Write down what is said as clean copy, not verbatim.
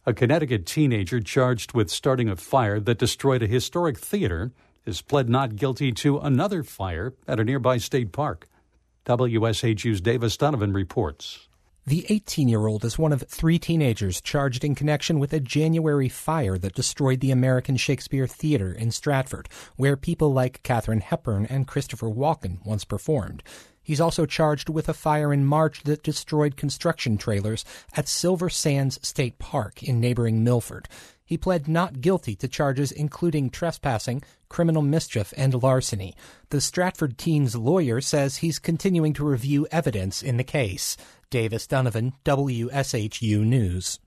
A Connecticut teenager charged with starting a fire that destroyed a historic theater is pled not guilty to another fire at a nearby state park. WSHU's Davis Donovan reports. The 18-year-old is one of 3 teenagers charged in connection with a January fire that destroyed the American Shakespeare Theater in Stratford, where people like Katharine Hepburn and Christopher Walken once performed. He's also charged with a fire in March that destroyed construction trailers at Silver Sands State Park in neighboring Milford. He pled not guilty to charges including trespassing, criminal mischief, and larceny. The Stratford teen's lawyer says he's continuing to review evidence in the case. Davis Donovan, WSHU News.